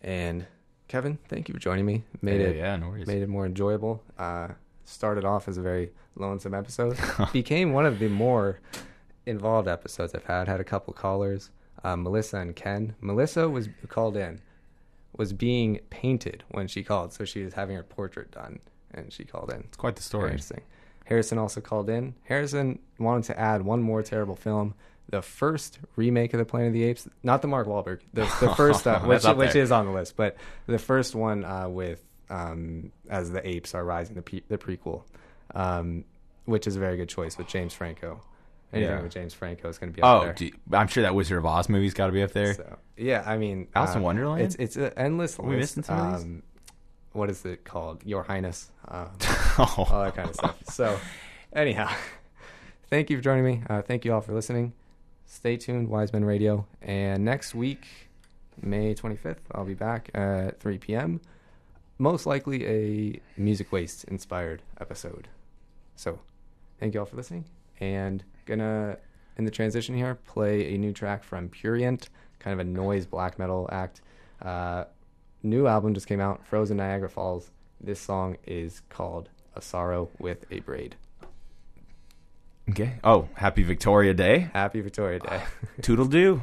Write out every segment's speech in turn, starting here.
And Kevin, thank you for joining me. No worries. Made it more enjoyable. Started off as a very lonesome episode. Became one of the more involved episodes I've had. Had a couple callers, Melissa and Ken. Melissa was called in, was being painted when she called, so she was having her portrait done, and she called in. It's quite the story. Very interesting. Harrison also called in. Harrison wanted to add one more terrible film. The first remake of the Planet of the Apes, not the Mark Wahlberg, the first, which is on the list, but the first one with as the apes are rising, the prequel, which is a very good choice with James Franco. Anything with James Franco is going to be up there. I'm sure that Wizard of Oz movie's got to be up there. So, yeah, I mean, Alice in Wonderland. It's an endless list. We missing some of these? What is it called? Your Highness, all that kind of stuff. So, anyhow, thank you for joining me. Thank you all for listening. Stay tuned, Wise Men Radio. And next week, May 25th, I'll be back at 3 p.m. Most likely a Music Waste inspired episode. So, thank you all for listening. And gonna, in the transition here, play a new track from Purient, kind of a noise black metal act. New album just came out, Frozen Niagara Falls. This song is called A Sorrow with a Braid. Okay. Oh, happy Victoria Day. Happy Victoria Day. Toodle-doo.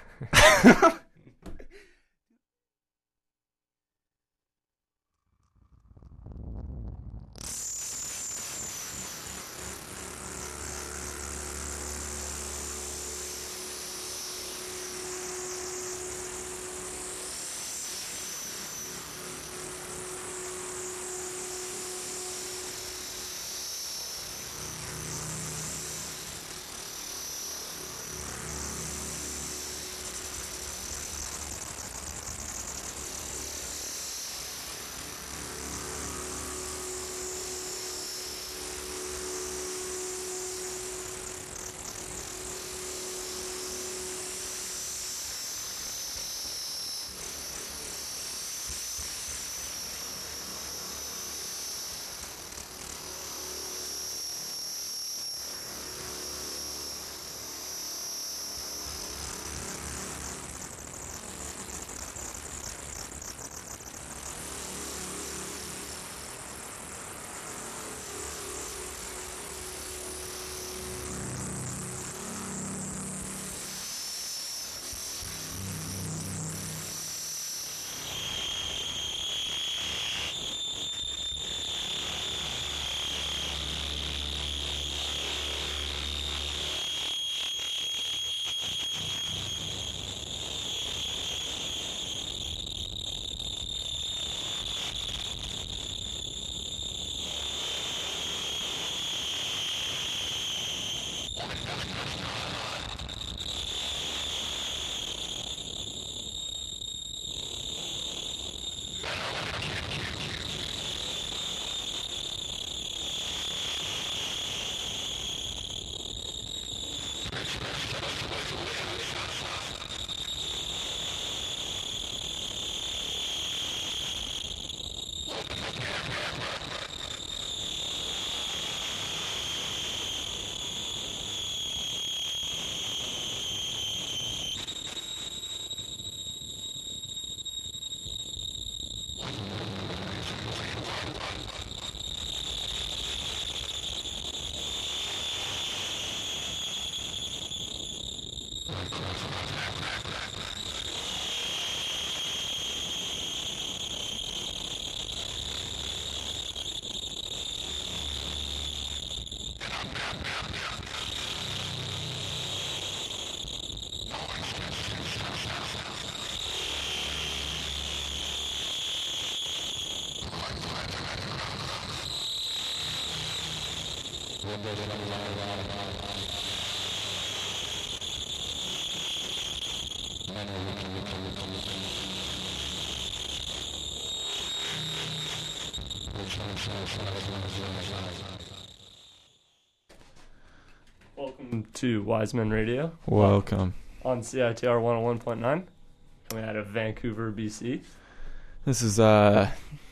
Welcome to Wise Men Radio. Welcome. On CITR 101.9, coming out of Vancouver, BC. This is, I'm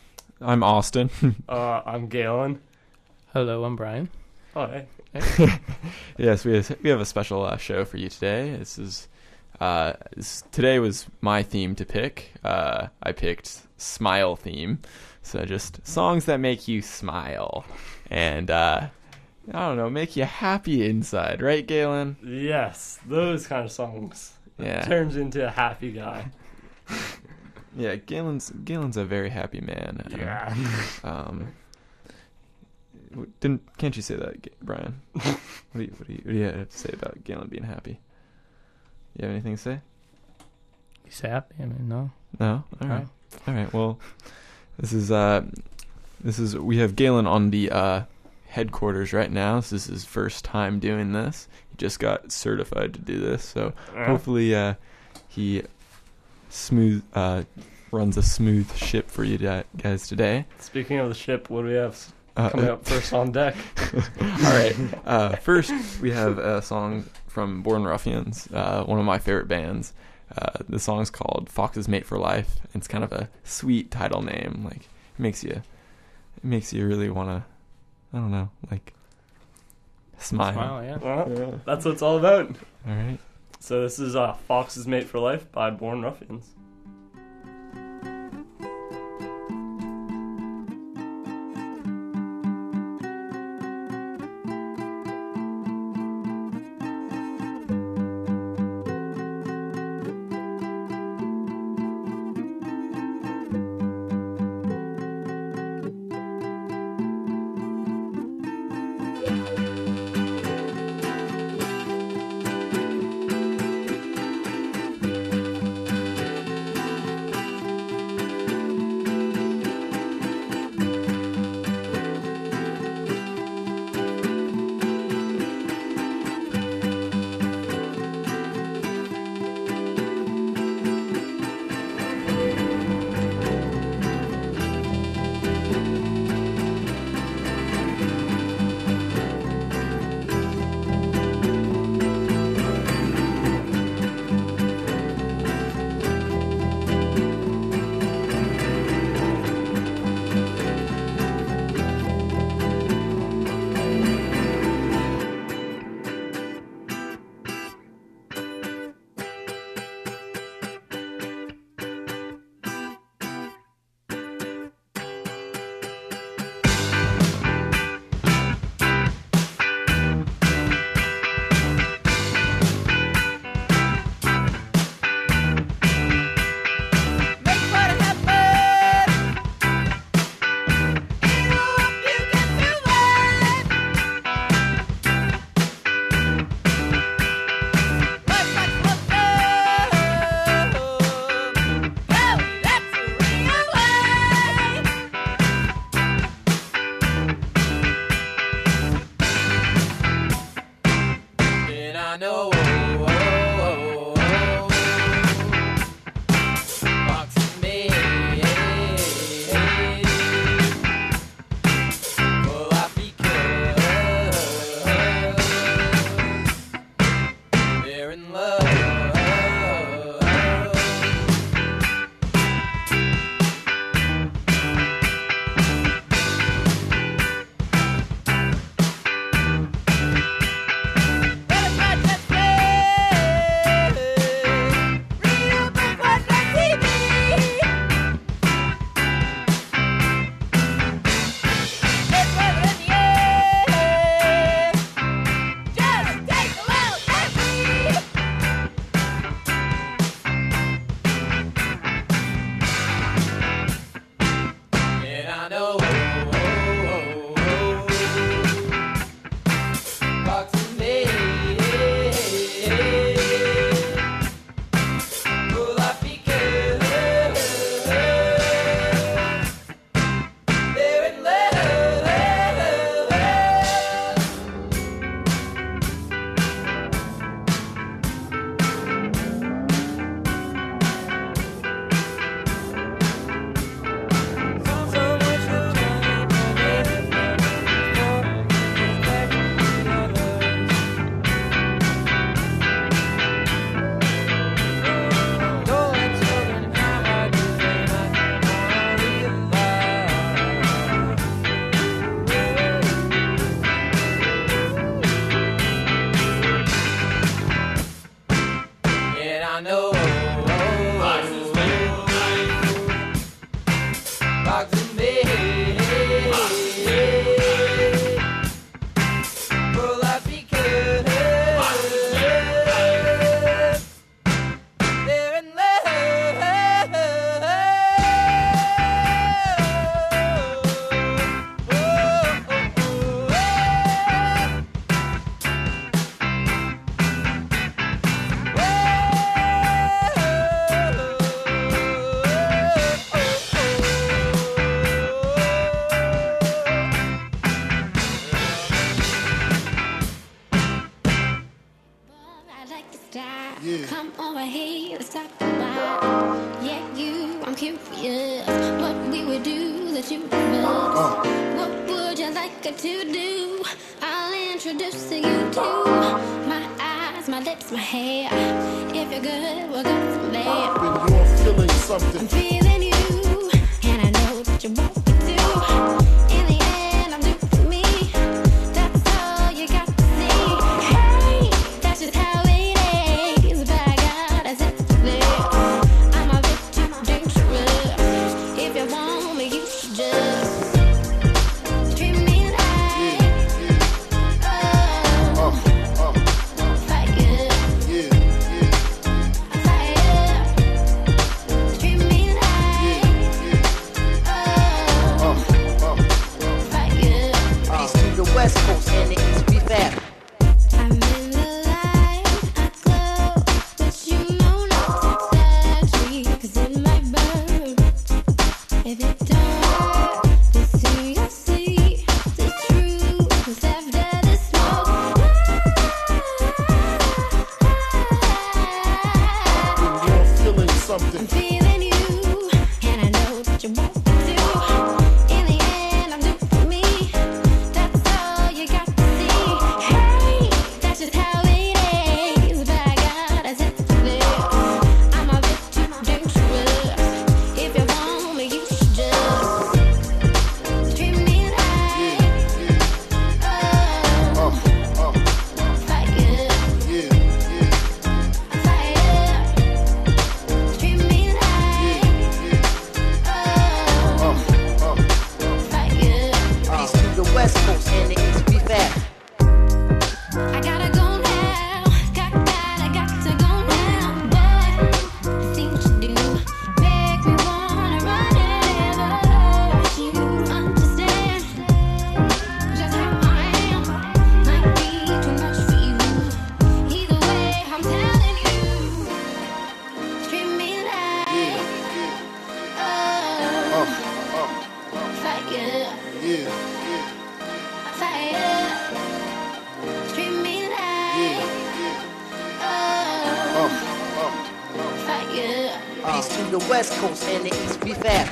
Austin. I'm Galen. Hello, I'm Brian. Oh, hey. Yes, we have a special show for you today. This is Today was my theme to pick. I picked smile theme, so just songs that make you smile and I don't know, make you happy inside, right, Galen? Yes, those kind of songs. Yeah. Turns into a happy guy. Yeah, Galen's a very happy man. Yeah. Can't you say that, Brian? What do you have to say about Galen being happy? You have anything to say? He's happy. I mean, no. No. All right. All right. Well, this is we have Galen on the headquarters right now. This is his first time doing this. He just got certified to do this, so hopefully he runs a smooth ship for you guys today. Speaking of the ship, what do we have coming up first on deck? All right. First, we have a song from Born Ruffians, one of my favorite bands. The song's called "Fox's Mate for Life." It's kind of a sweet title name. Like it makes you really want to, I don't know, like smile. Yeah. Well, that's what it's all about. All right. So this is Fox's Mate for Life by Born Ruffians. years. What we would do that you prefer. What would you like to do? I'll introduce you to my eyes, my lips, my hair. If you're good, we'll go from there. When you're feeling something, I'm feeling you, and I know that you want me to. In the end, I'm due for me. That's all you got to see. Hey, that's just how it is. By God, I said to live. I'm a bit too dangerous. If you want me, you should just treat me like fire. Treat me like fire. East to the west coast and the east be fat. I'm in the light, I glow, but you know not to touch me, 'cause it might burn. If it don't, the see you'll see the truth after the smoke. when you're feeling something, I'm feeling you, and I know that you want me to. In the end, I'm due for me. That's all you got to see. Hey, that's just how it is. By God, I said to live. I'm a bit too dangerous. If you want me, you should just treat me like fire. Treat me like fire. East to the west coast and the east be fat. I gotta go now. Got to go now. Boy, I see what you do. Make me wanna run ever. You understand just how I am. Might be too much for you. Either way, I'm telling you. Treat me like fire. Fire. Treat me like fire. East to the west coast and the east be fat.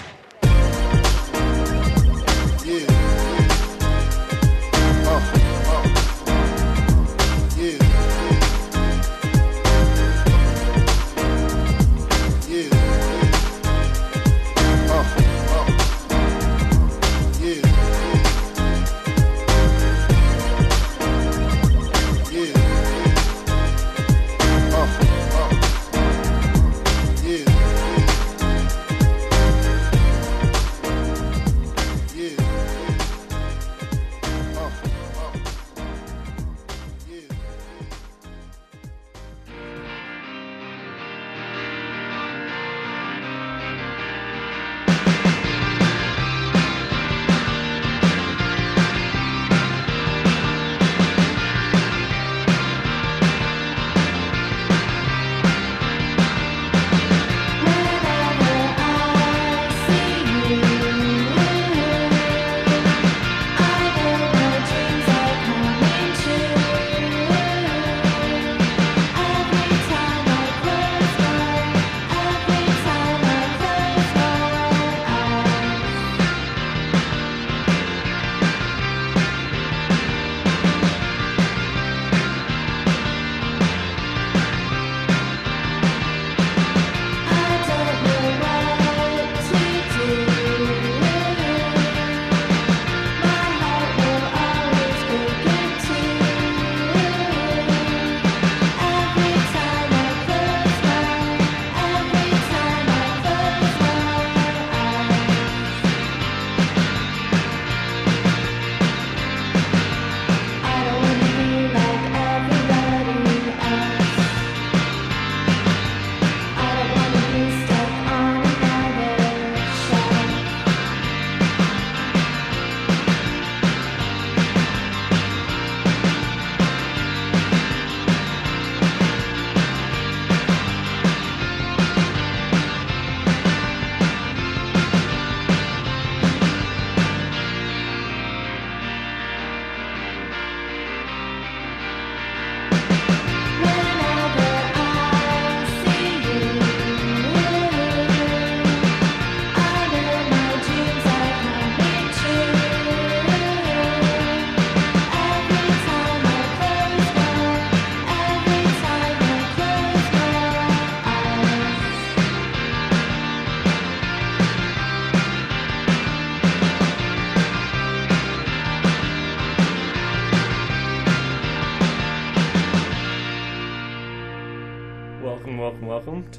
yeah.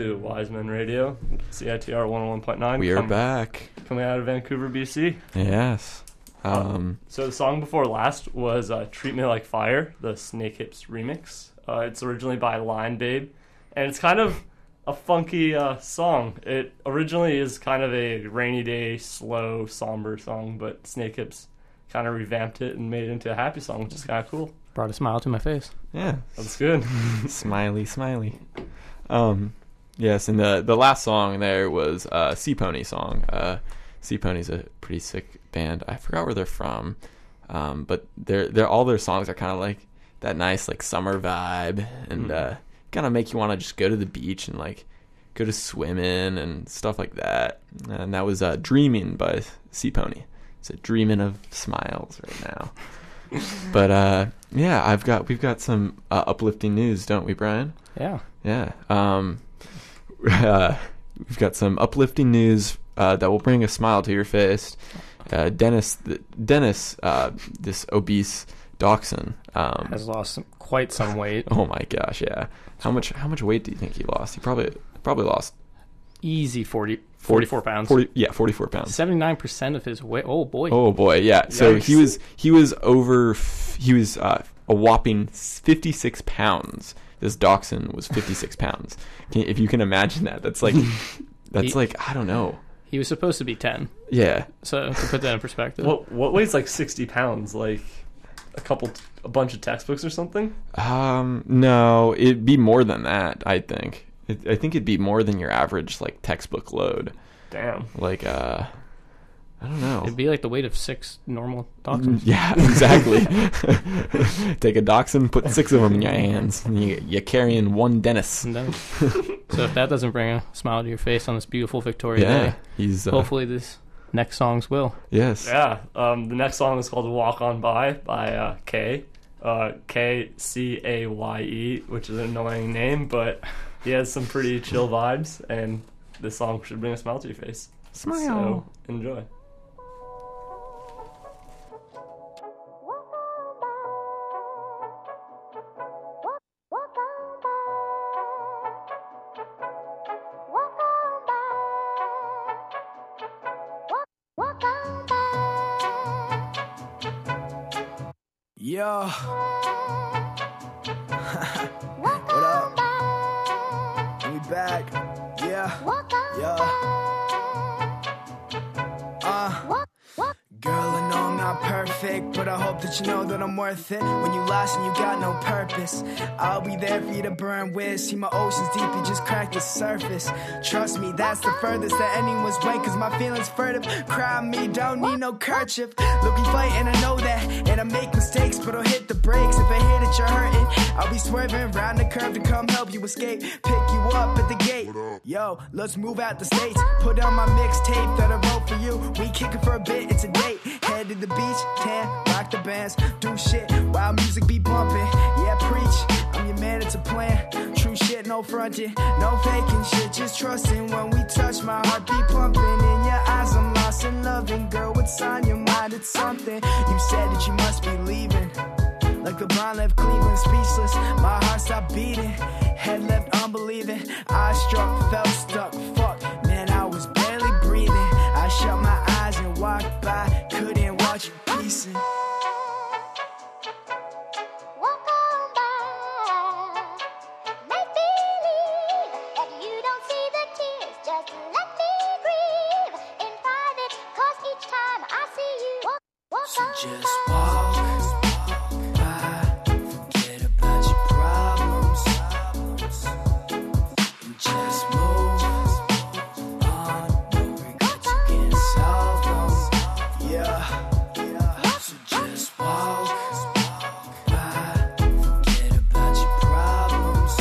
to Wiseman Radio, CITR 101.9. We are back. Coming out of Vancouver, BC. Yes. So the song before last was Treat Me Like Fire, the Snake Hips remix. It's originally by Lion Babe, and it's kind of a funky song. It originally is kind of a rainy day, slow, somber song, but Snake Hips kind of revamped it and made it into a happy song, which is kind of cool. Brought a smile to my face. Yeah. That's good. Smiley. Yes, and the last song there was Sea Pony song. Sea Pony's a pretty sick band. I forgot where they're from, but they're all their songs are kind of like that nice like summer vibe, and kind of make you want to just go to the beach and like go to swimming and stuff like that. And that was Dreaming by Sea Pony. So dreaming of smiles right now. But yeah, we've got some uplifting news, don't we, Brian? Yeah. Yeah. We've got some uplifting news that will bring a smile to your face. Dennis, this obese dachshund, Has lost quite some weight. oh my gosh, yeah. How much weight do you think he lost? He probably lost Easy 44 pounds. 44 pounds. 79% of his weight. Oh boy. Oh boy, yeah. So Yikes. he was a whopping 56 pounds. This dachshund was 56 pounds. If you can imagine that, that's like I don't know. He was supposed to be 10. Yeah. So to put that in perspective. What weighs like 60 pounds? Like a bunch of textbooks or something? No, it'd be more than that, I think. I think it'd be more than your average like textbook load. Damn. Like I don't know. It'd be like the weight of 6 normal dachshunds. Yeah, exactly. Take a dachshund, put 6 of them in your hands, and you're carrying one Dennis. And then, so if that doesn't bring a smile to your face on this beautiful Victoria Day, he's hopefully this next songs will. yes. Yeah. The next song is called "Walk On By" Kay. Kcaye, which is an annoying name, but he has some pretty chill vibes, and this song should bring a smile to your face. Smile. So enjoy. Yo. What up? We back. Yeah. Girl, I know I'm not perfect, but I hope that you know that I'm worth it. When you lost and you got no purpose, I'll be there for you to burn with. See my oceans deep, you just cracked the surface. Trust me, that's the furthest that anyone's went, cause my feelings furtive. Cry me, don't need no kerchief. Looking fight and I know that, and I make mistakes, but I'll hit the brakes. If I hear that you're hurting, I'll be swerving round the curve to come help you escape. Pick you up at the gate. Yo, let's move out the States. Put on my mixtape that I wrote for you. We kicking for a bit, it's a date. Head to the beach, tan, rock the bands, do shit while music be bumping. Yeah, preach, I'm your man, it's a plan. True shit, no fronting, no faking shit, just trusting. When we touch, my heart be pumping. In your eyes, I'm lost in loving. Girl, what's on your mind? It's something. You said that you must be leaving. Like LeBron left Cleveland speechless. My heart stopped beating. Head left unbelieving. Eyes struck, felt stuck. Fuck, man, I was barely breathing. I shut my eyes and walked by. Couldn't watch you piecing. So just walk by, forget about your problems, and just move on. No regrets, you can't solve them. Yeah. So just walk by, forget about your problems,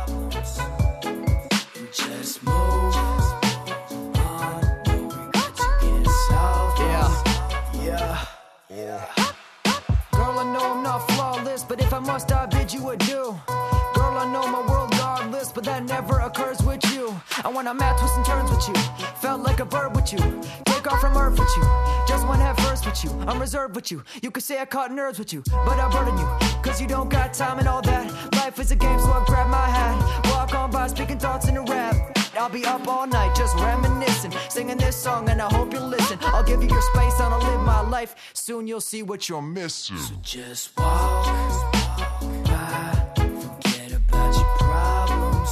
and just move on. No regrets, you can't solve them. Yeah. Girl, I know I'm not flawless, but if I must, I bid you adieu. Girl, I know my world godless, but that never occurs with you. And when I'm at twists and turns with you, felt like a bird with you. Take off from earth with you, just one head first with you. I'm reserved with you, you could say I caught nerves with you, but I burden you, cause you don't got time and all that. Life is a game, so I grab my hat. Walk on by, speaking thoughts in a rap. I'll be up all night just reminiscing, singing this song, and I hope you listen. I'll give you your space and I'll live my life. Soon you'll see what you're missing. So just walk by, forget about your problems,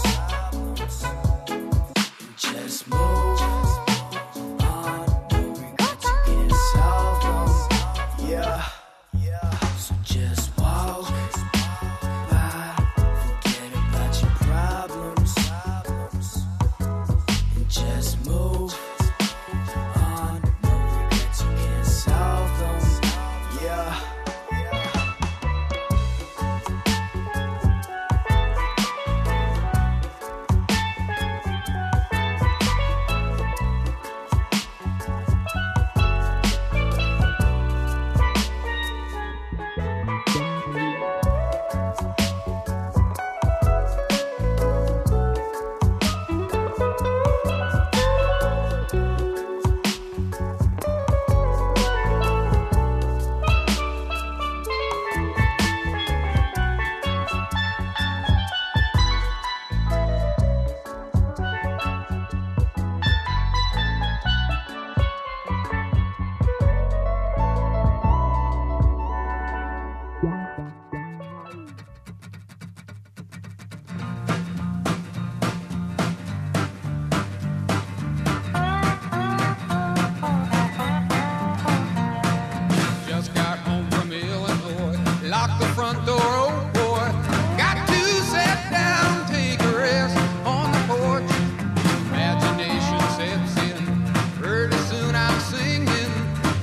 and just move on. No regrets, you can't solve them. Yeah. So just walk by, forget about your problems, and just move on. No regrets, you can't solve them. Yeah. Just got home from Illinois, locked the front door, oh boy. Got to sit down, take a rest on the porch. Imagination sets in, pretty soon I'm singing.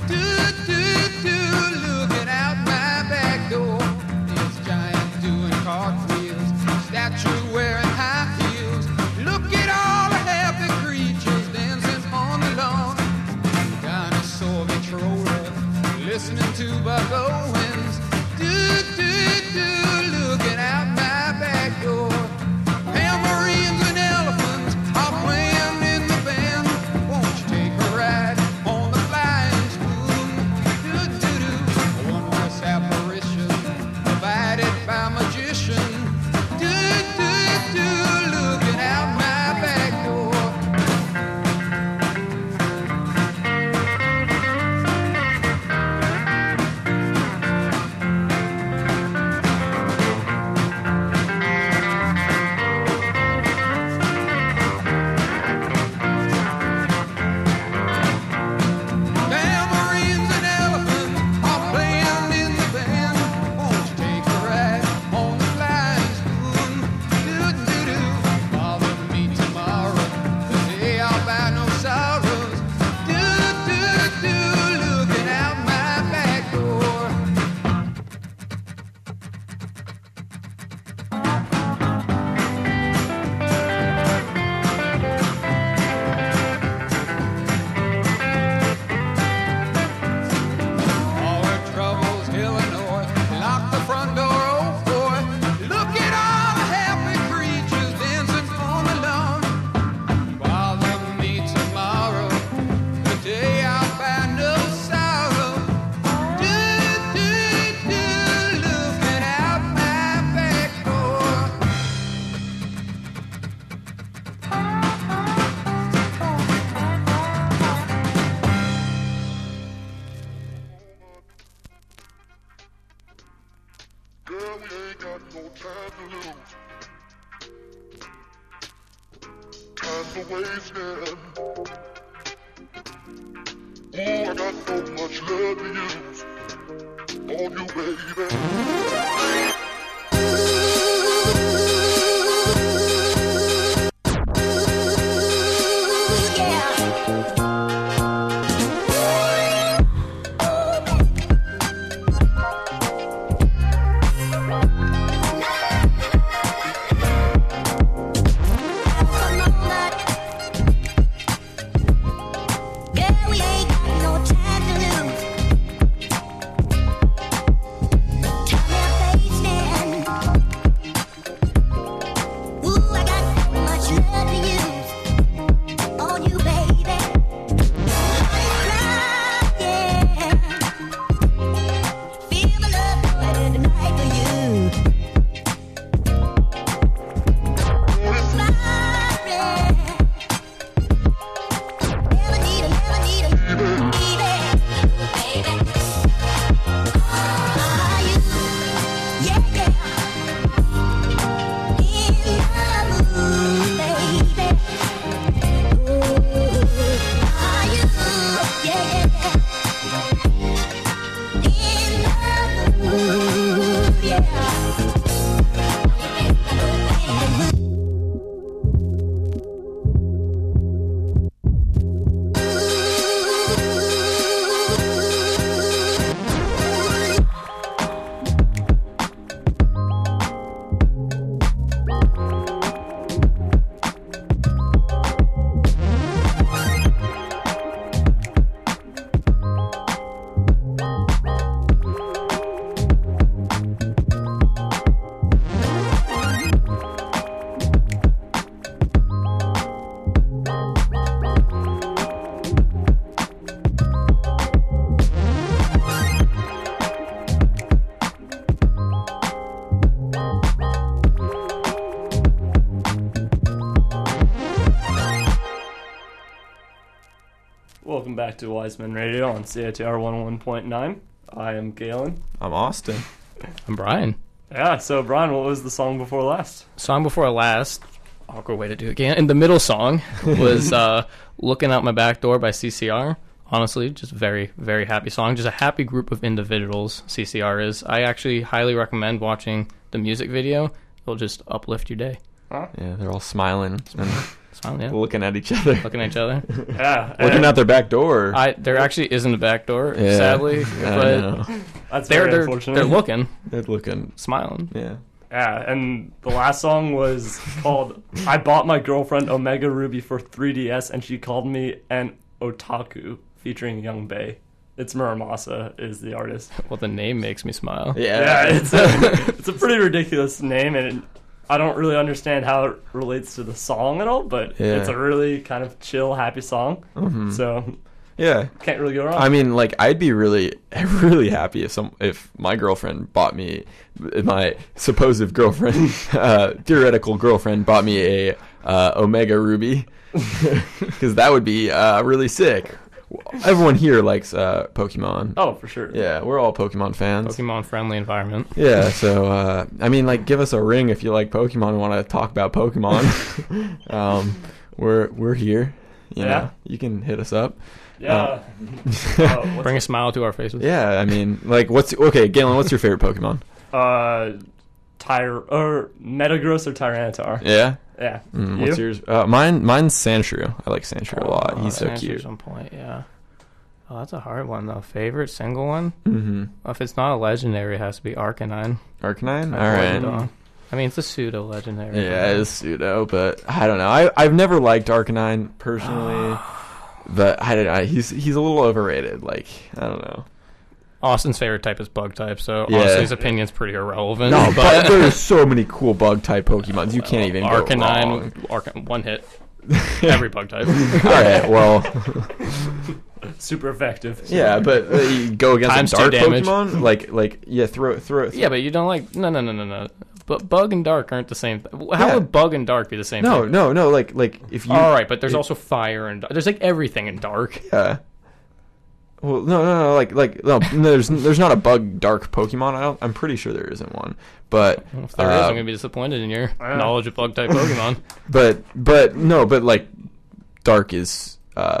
Looking out my back door. It's giants doing cartwheels, statue wearing high heels. Look at all the happy creatures dancing on the lawn. Dinosaur controller, listening to Buck Owens. Looking out my back door. Tambourines and elephants are playing in the band. Won't you take a ride on the flying spoon? A wondrous apparition provided by magician. Looking out my back door. Tambourines and elephants are playing in the band. Won't you take a ride on the flying spoon? Bother me tomorrow, the day I'll buy no sorrows. Looking out my back door. All her troubles, Illinois, lock the front door, oh boy. Look at all the happy creatures dancing on the lawn. Bother me tomorrow, the day I'll find no sorrow. Looking out my back door. Girl, we ain't got no time to lose. Time for wasting. Ooh, I got so much love to use on you, baby. Yeah, we ain't got no time to lose. Welcome back to Wiseman Radio on CITR 101.9. I am Galen. I'm Austin. I'm Brian. Yeah, so Brian, what was the song before last? Song before last, awkward way to do it again. And the middle song was Looking Out My Back Door by CCR. Honestly, just very, very happy song. Just a happy group of individuals, CCR is. I actually highly recommend watching the music video. It'll just uplift your day. Huh? Yeah, they're all smiling and Smiling, yeah. looking at each other. Looking at each other. Yeah. Looking out their back door. There actually isn't a back door, Yeah, sadly. I But know. That's very they're unfortunate. looking, They're looking. smiling. Yeah. Yeah, and the last song was called I Bought My Girlfriend Omega Ruby for 3DS and She Called Me an Otaku, featuring Young Bae. It's Muramasa is the artist. Well, the name makes me smile. Yeah, it's a pretty ridiculous name, and I don't really understand how it relates to the song at all, but Yeah. it's a really kind of chill, happy song. Mhm. So Yeah. can't really go wrong. I mean, like, I'd be really, really happy if my girlfriend bought me, my supposed girlfriend, theoretical girlfriend bought me a Omega Ruby, because that would be really sick. Everyone here likes Pokemon. Oh, for sure. Yeah, we're all Pokemon fans. Pokemon-friendly environment. Yeah, so, I mean, like, give us a ring if you like Pokemon and want to talk about Pokemon. We're here. You know, you can hit us up. Yeah. Bring a smile to our faces. Yeah, I mean, like, Galen, what's your favorite Pokemon? Metagross or Tyranitar. Yeah? Yeah. What's yours? Mine's Sandshrew. I like Sandshrew a lot. He's so Sandshrew cute. on point, yeah. Oh, that's a hard one, though. Favorite single one? Mm-hmm. If it's not a legendary, it has to be Arcanine. Arcanine? I played it All right. all. I mean, it's a pseudo-legendary. Yeah, it is pseudo, but I don't know. I've never liked Arcanine personally, but I don't know. He's a little overrated. Like, I don't know. Austin's favorite type is bug type, so Yeah. honestly, his opinion's pretty irrelevant. No, but there's so many cool bug type Pokemons. You can't even go wrong. Arcanine, one hit. Every bug type. All right, well. Super effective. Yeah, but you go against Times a dark 2 damage. Pokemon? Like, yeah, throw it. Yeah, but you don't like... No. But bug and dark aren't the same. How Yeah. would bug and dark be the same thing? No. Like if you. All right, but there's also fire and there's like everything in dark. Yeah. Well, no. Like no. There's not a bug dark Pokemon. I'm pretty sure there isn't one. But If there is, I'm gonna be disappointed in your knowledge of bug type Pokemon. But like dark is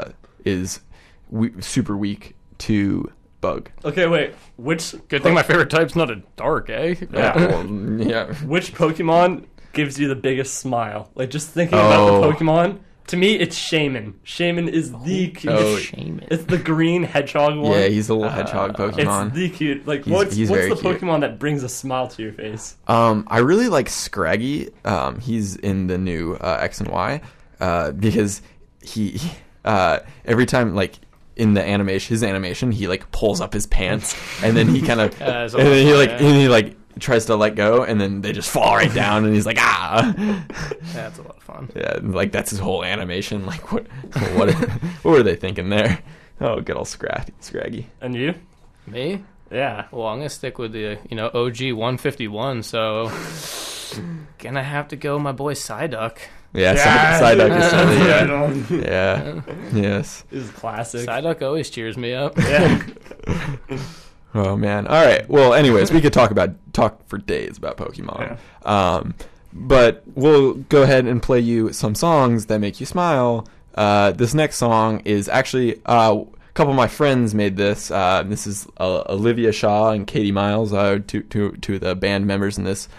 super weak to bug. Okay, wait. Which Good thing my favorite type's not a dark, eh? Yeah. Yeah. Which Pokemon gives you the biggest smile? Like, just thinking about the Pokemon. To me, it's Shaman. Shaman is the cute. Shaman. It's the green hedgehog one. Yeah, he's a little hedgehog Pokemon. It's the cute. Like, He's what's very the cute. Pokemon that brings a smile to your face? I really like Scraggy. He's in the new X and Y because he every time like in the his animation he like pulls up his pants and then he kind of and then he like tries to let go and then they just fall right down and he's like That's a lot of fun. Yeah, like that's his whole animation. Like what what were they thinking there? Oh, good old Scraggy. And you? Me? Yeah. Well, I'm gonna stick with the OG 151. So gonna have to go my boy Psyduck. Yeah, Psyduck is totally yeah. Yes. This is classic. Psyduck always cheers me up. Yeah. Oh man. All right. Well, anyways, we could talk for days about Pokemon. Yeah. But we'll go ahead and play you some songs that make you smile. This next song is actually a couple of my friends made this. This is Olivia Shaw and Katie Miles, two of the band members in this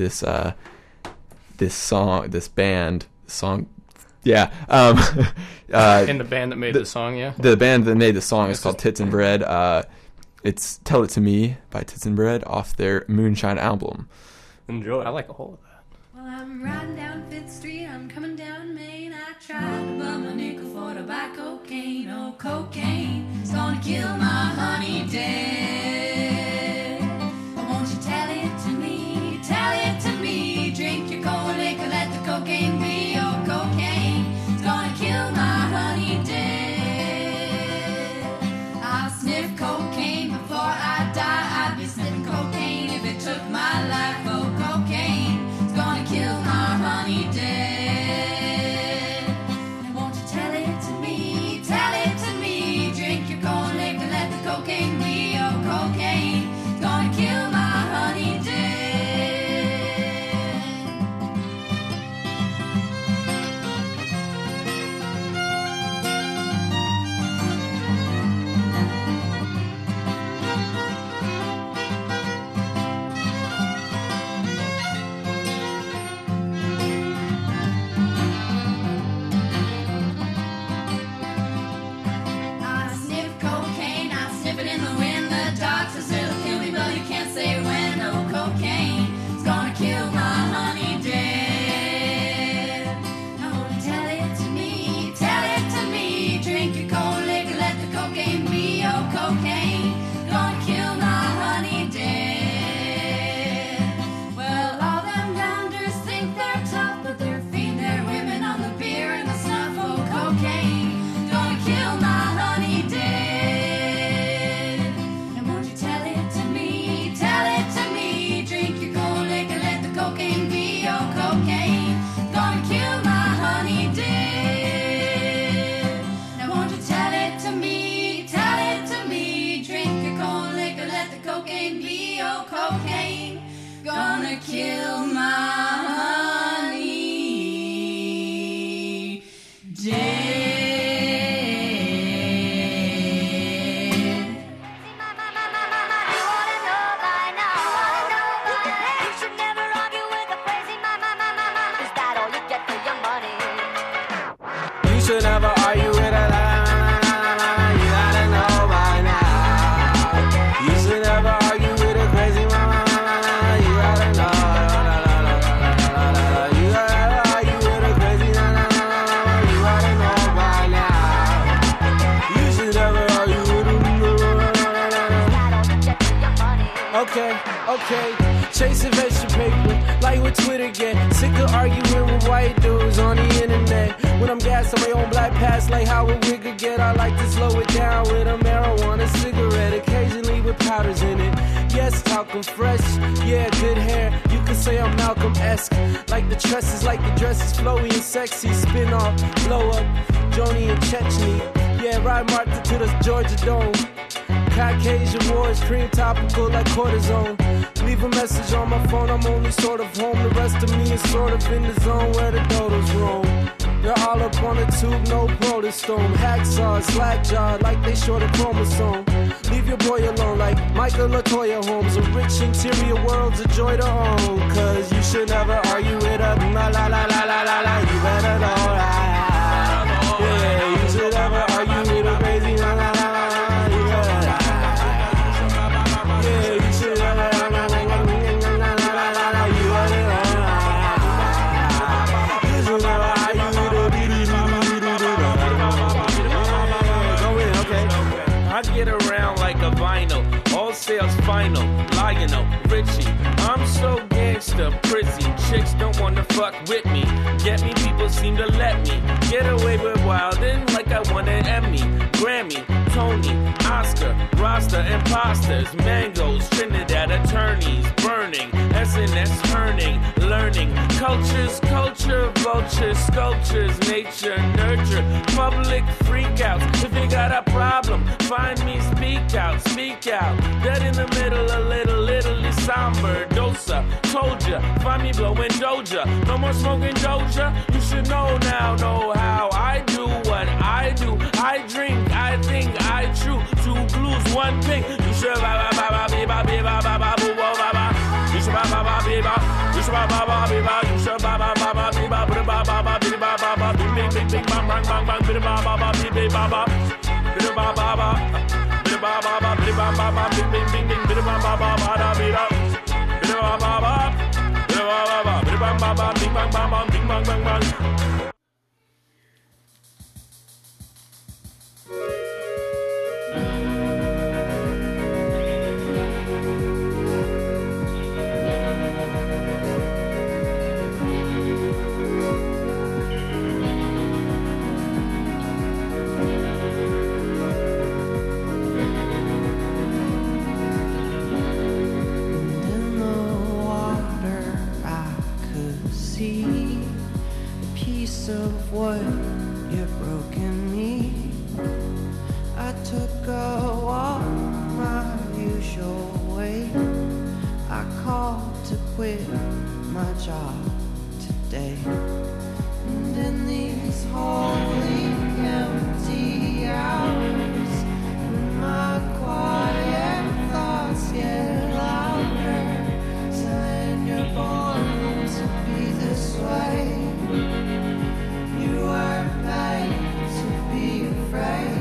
band song. Yeah. In the band that made the song, yeah. The band that made the song is called Tits and Bread. It's Tell It to Me by Tits and Bread off their Moonshine album. Enjoy. I like a whole of that. Well, I'm riding down 5th Street, I'm coming down Main. I tried to bum a nickel for tobacco cane. Oh, cocaine, it's gonna kill my honey dead. Won't you tell it to me, drink your cold liquor, let the cocaine be. Oh, cocaine, it's gonna kill my honey dead. I'll sniff cocaine before I die. I'd be sniffing cocaine if it took my life. Oh, cocaine, it's gonna kill my honey dead. And won't you tell it to me, Okay. Chasing vegetable paper, like with Twitter get. Sick of arguing with white dudes on the internet. When I'm gassed on my own black pass, like how a wig could get. I like to slow it down with a marijuana cigarette, occasionally with powders in it. Yes, talcum fresh, yeah, good hair. You could say I'm Malcolm-esque. Like the tresses, like the dresses, flowy and sexy. Spin off, blow up, Joni and Chechny. Yeah, ride Martha to the Georgia Dome. Caucasian wars, cream topical like cortisone. Leave a message on my phone, I'm only sort of home. The rest of me is sort of in the zone where the dodos roam. They're all up on the tube, no protostone. Hacksaw, slack-jawed like they short a chromosome. Leave your boy alone like Michael LaToya Holmes. A rich interior world's a joy to own. Cause you should never argue with a la la la la la la la. You better know that. Yeah, you should never argue with a crazy la la la la. Get around like a vinyl, all sales final, Lionel, Richie. I'm so gangster, prissy. Chicks don't wanna fuck with me. Get me, people seem to let me get away with wildin' like I won an Emmy, Grammy, Tony, Oscar, Rasta, imposters, mangoes, Trinidad attorneys, burning, SNS turning, learning, cultures, culture, vultures, sculptures, nature, nurture, public freakouts. If you got a problem, find me, speak out, dead in the middle, a little somber, dosa, told ya, find me blowing Doja, no more smoking Doja, you should know now, know how I do what I do, I drink, I think, I chew, two blues, one pink, you should ba ba ba ba ba ba ba ba ba boo ba ba, you should ba ba ba ba ba, you should ba ba ba ba, you should ba ba ba ba ba ba ba ba ba ba ba ba, bing bing bing bang bang bang bang, ba ba ba ba ba ba ba, ba ba ba ba. Ba ba ba ba ba ba bing bing bing bing ba ba ba ba da ba da ba ba ba ba ba ba bing bang bang bang bing bang bang bang. Of what you've broken me. I took a walk my usual way. I called to quit my job today. And in these holy empty hours, my quiet thoughts get louder, saying you're born to be this way. You are made to be afraid.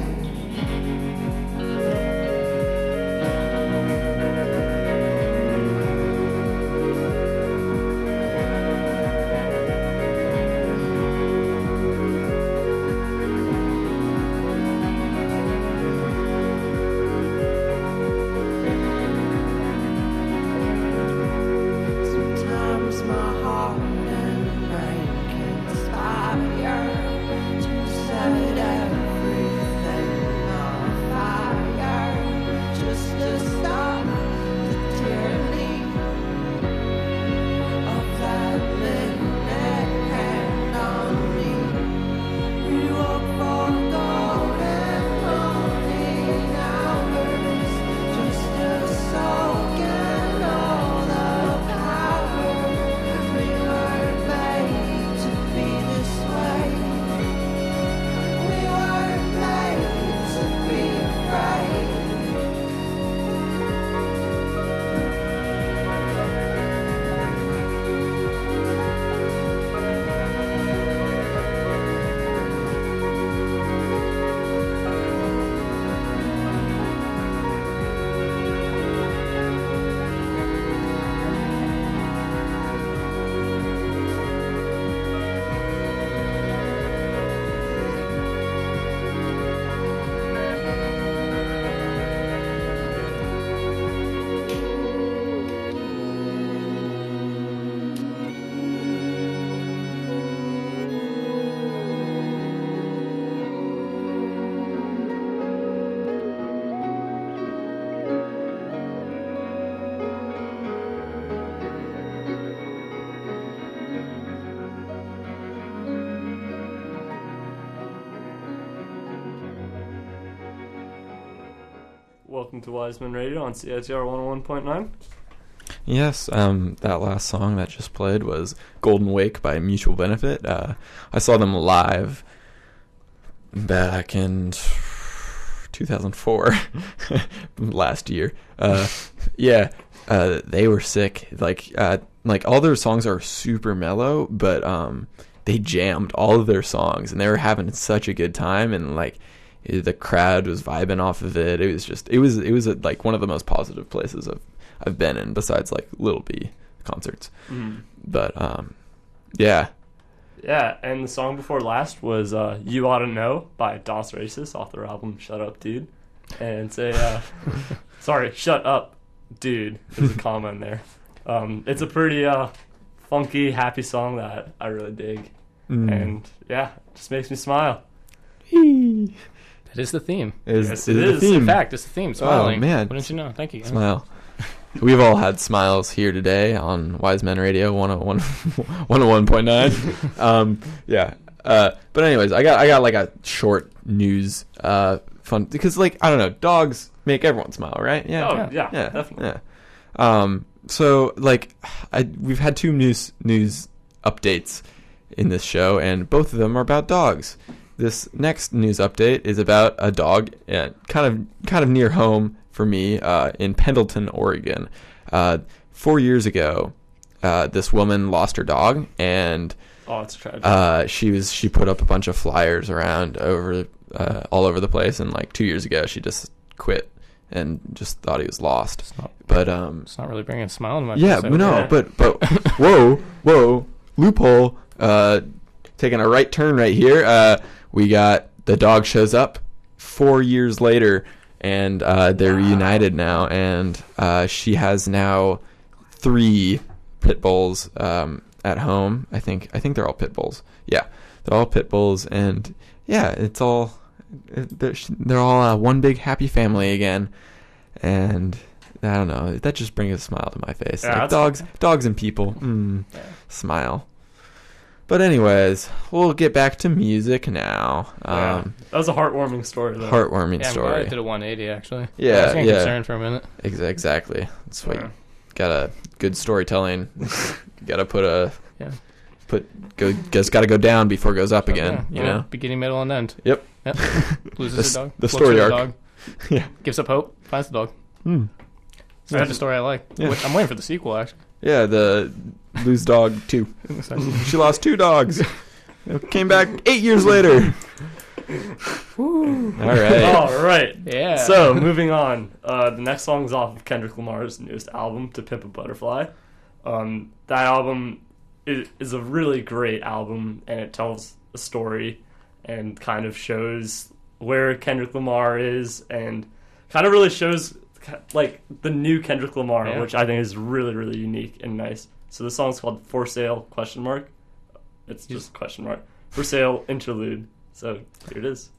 welcome to Wiseman Radio on CITR 101.9. Yes, that last song that just played was Golden Wake by Mutual Benefit. I saw them live back in 2004, last year. They were sick. Like all their songs are super mellow, but they jammed all of their songs, and they were having such a good time, and like the crowd was vibing off of it. It was like one of the most positive places I've been in, besides like Lil B concerts. But yeah, and the song before last was "You Oughta Know" by Das Racist off their album "Shut Up, Dude," and say, sorry, "Shut Up, Dude." There's a comma in there. It's a pretty funky, happy song that I really dig, and yeah, it just makes me smile. That is the theme. Yes, it is the theme. In fact, it's the theme. Smiling. Oh man, Wouldn't you know? Thank you. Smile. We've all had smiles here today on Wise Men Radio 101.9. But anyways, I got like a short news fun, because like I don't know, dogs make everyone smile, right? Yeah, definitely. Yeah. So like we've had two news updates in this show, and both of them are about dogs. This next news update is about a dog, kind of near home for me, in Pendleton, Oregon. 4 years ago, this woman lost her dog, and it's tragic. She put up a bunch of flyers around all over the place, and like 2 years ago, she just quit and just thought he was lost. It's not really bringing a smile to my face. Yeah, no, but whoa, loophole. Taking a right turn right here. We got the dog shows up 4 years later, and they're reunited now, and she has now 3 pit bulls at home. I think they're all pit bulls. Yeah, they're all pit bulls, and yeah, they're all one big happy family again, and I don't know, that just brings a smile to my face. Yeah, like dogs and people, smile. But anyways, we'll get back to music now. That was a heartwarming story, though. Heartwarming I'm story. glad I did a 180, actually. Yeah, I was getting concerned for a minute. Exactly. That's why you got a good storytelling. You got to got to go down before it goes up again. You know, beginning, middle, and end. Yep. Loses a dog. The story arc. Dog. Yeah. Gives up hope. Finds the dog. That's the story I like. Yeah. I'm waiting for the sequel, actually. Yeah, the Lose Dog 2. She lost 2 dogs. Came back 8 years later. All right. Yeah. So, moving on. The next song is off of Kendrick Lamar's newest album, To Pimp a Butterfly. That album is a really great album, and it tells a story and kind of shows where Kendrick Lamar is, and kind of really shows like the new Kendrick Lamar, which I think is really, really unique and nice. So the song's called For Sale ? It's just ? For Sale Interlude. So here it is.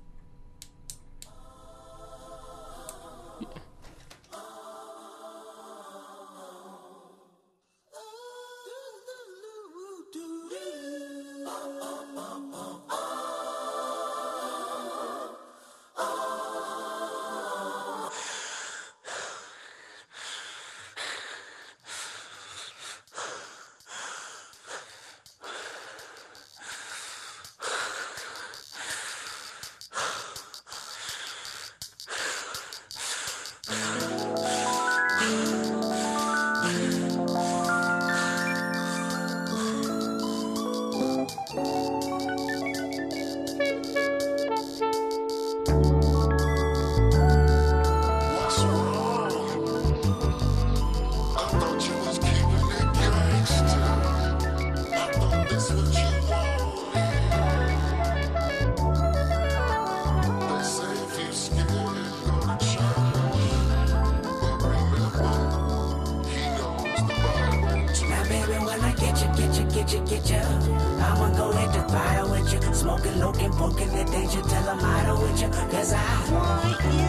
Get you. I'ma go hit the fire with you. Smoking, looking, poking the danger till I'm out with you. Cause I want you.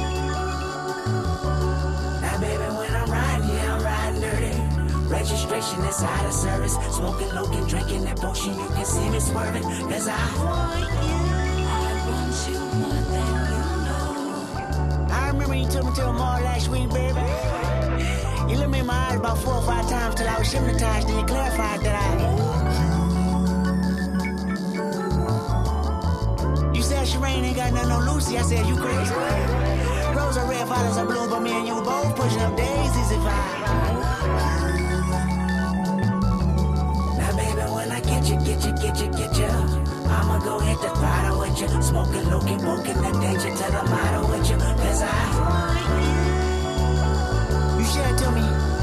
Now, baby, when I'm riding, I'm riding dirty. Registration is out of service. Smoking, looking, drinking that potion. You can see me swerving. Cause I want you. I want you more than you know. I remember when you took me to the mall last week, baby? You looked me in my eyes about 4 or 5 times till I was hypnotized, then you clarified that You said Shireen ain't got nothing on Lucy. I said, you crazy. Rose are red, violets are blue, but me and you both pushing up daisies if Now, baby, when I get you, I'ma go hit the throttle with you. Smoking, looking, booking the danger to the motto with you. Cause You said to me,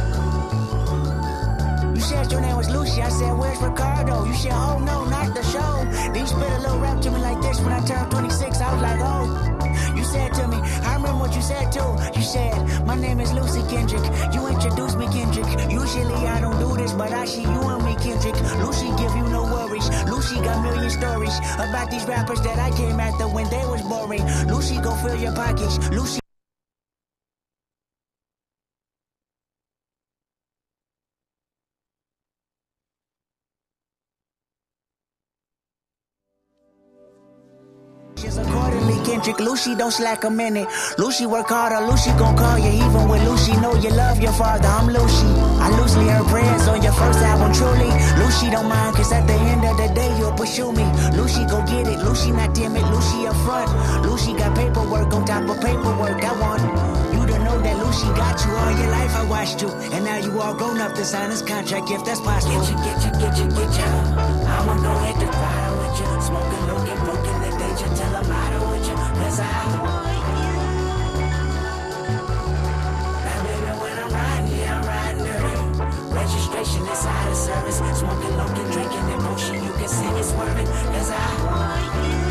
you said your name was Lucy. I said, where's Ricardo? You said, oh no, not the show. Then you spit a little rap to me like this when I turned 26. I was like, oh. You said to me, I remember what you said too. You said, my name is Lucy Kendrick. You introduced me, Kendrick. Usually I don't do this, but I see you and me, Kendrick. Lucy give you no worries. Lucy got million stories about these rappers that I came after when they was boring. Lucy go fill your pockets. Lucy. Accordingly, Kendrick, Lucy don't slack a minute. Lucy work harder, Lucy gon' call you even when Lucy know you love your father. I'm Lucy. I loosely heard prayers on your first album, truly. Lucy don't mind, cause at the end of the day, you'll pursue me. Lucy go get it, Lucy not timid, Lucy up front. Lucy got paperwork on top of paperwork. I want you to know that Lucy got you all your life. I watched you, and now you all grown up to sign this contract if that's possible. Get you. I'ma go hit the fire with you. Smoking, looking, broken, the danger till I'm out with you. Cause I want you. Now, baby, when I'm riding, yeah, I'm riding dirty. Registration is out of service. Smoking, looking, drinking, and motion. You can see me swerving. Cause I want you.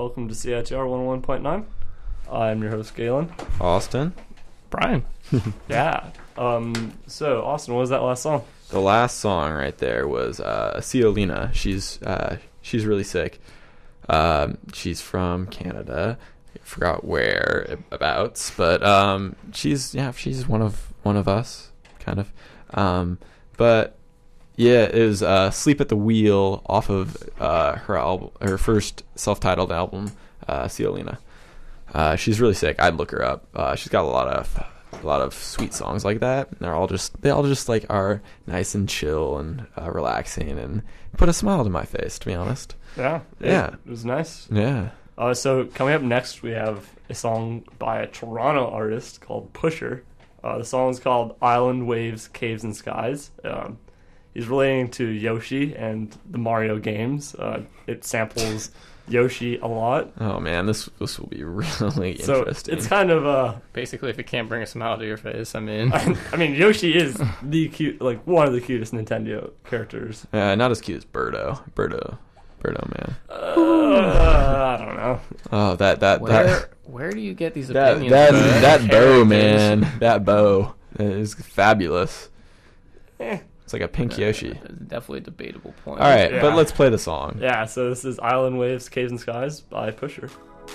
welcome to CITR 101.9. I'm your host, Galen. Austin. Brian. Yeah. So, Austin, what was that last song? The last song right there was Ciolina. She's really sick. She's from Canada. I forgot whereabouts, but she's one of us, kind of. But yeah, it was "Sleep at the Wheel" off of her first self-titled album, Ciolina. She's really sick. I'd look her up. She's got a lot of sweet songs like that. And they all just like are nice and chill and relaxing and put a smile to my face, to be honest. Yeah. Yeah. It was nice. Yeah. So coming up next, we have a song by a Toronto artist called Pusher. The song is called Island Waves, Caves and Skies. He's relating to Yoshi and the Mario games. It samples Yoshi a lot. Oh man, this will be really so interesting. It's kind of basically, if it can't bring a smile to your face, I mean, Yoshi is the cute, like one of the cutest Nintendo characters. Not as cute as Birdo, man. I don't know. Oh, where do you get these opinions? That bow, man, that bow is fabulous. It's like a pink Yoshi. Definitely a debatable point. All right, but let's play the song. Yeah, so this is Island Waves, Caves and Skies by Pusher.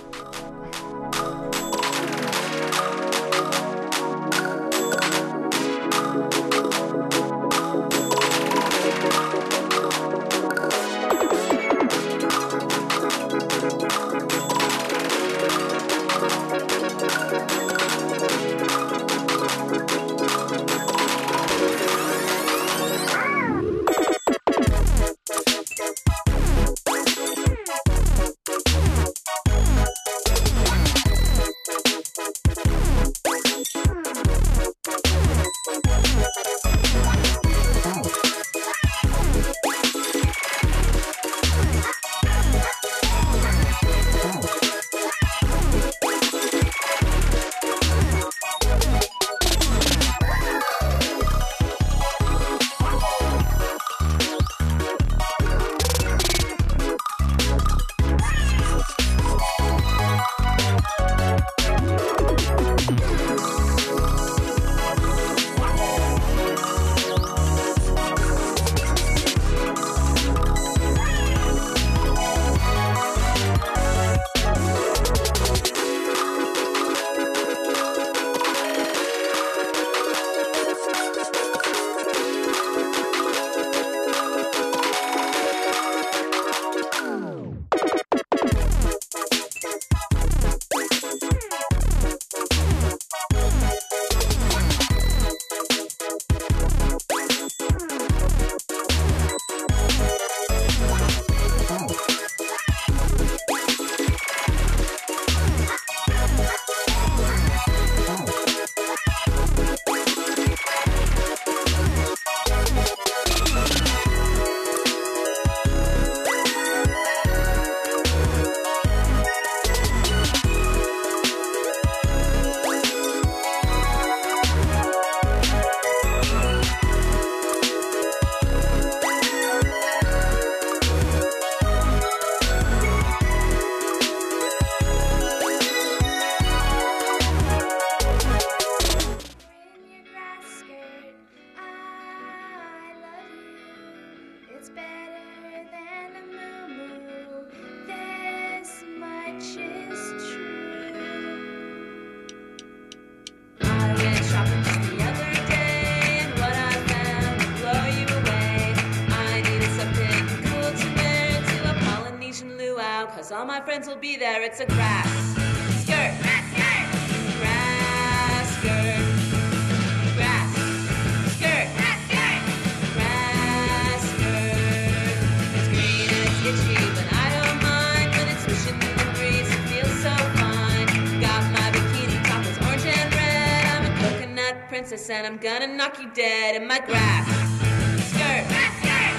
All my friends will be there. It's a grass skirt. Grass skirt. Grass skirt. Grass skirt. Grass skirt. Grass skirt. It's green and it's itchy, but I don't mind when it's swishing in the breeze. It feels so fine. Got my bikini top is orange and red. I'm a coconut princess and I'm gonna knock you dead in my grass skirt. Grass skirt.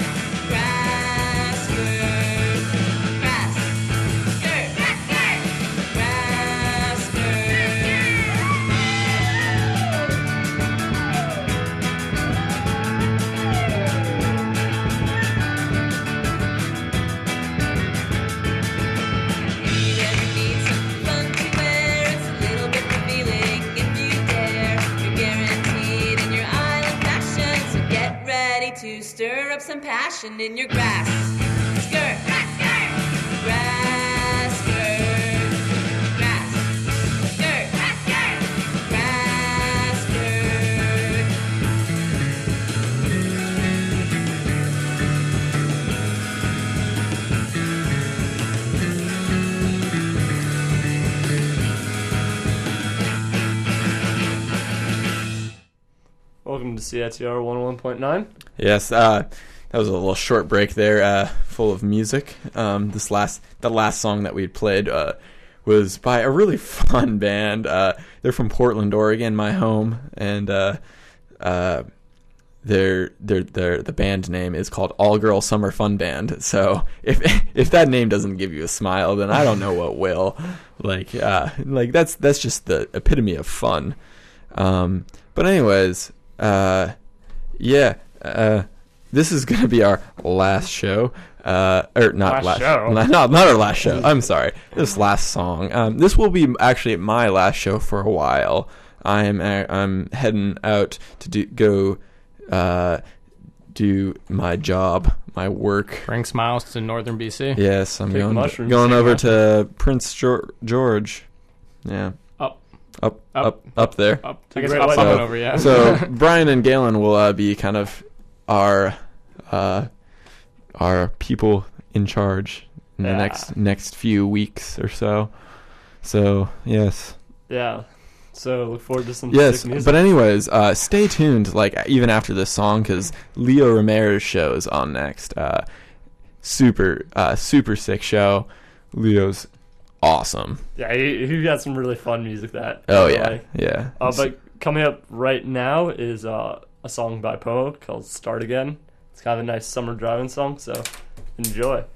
Grass skirt. up some passion in your grass. Skirt, grass, skirt. Grass, skirt. Grass, skirt, grass, skirt. Grass, skirt. Welcome to CITR 101.9. Yes, that was a little short break there, full of music. The last song that we had played was by a really fun band. They're from Portland, Oregon, my home, and the band name is called All Girl Summer Fun Band. So if that name doesn't give you a smile, then I don't know what will. Like that's just the epitome of fun. But anyways. This is gonna be our last show, or not last show. Not our last show. I'm sorry. This last song. This will be actually my last show for a while. I'm heading out to do my job, my work. Bring smiles to northern BC. Yes, I'm going over to Prince George. Yeah. Up there. I guess I'll come over, yeah. So Brian and Galen will be kind of our people in charge in the next few weeks or so. So yes. Yeah. So look forward to some sick music. But anyways, stay tuned. Like even after this song, because Leo Ramirez show is on next. Super sick show. Leo's awesome. Yeah, he got some really fun music that. Yeah. But coming up right now is a song by Pomo called "Start Again." It's kind of a nice summer driving song, so enjoy.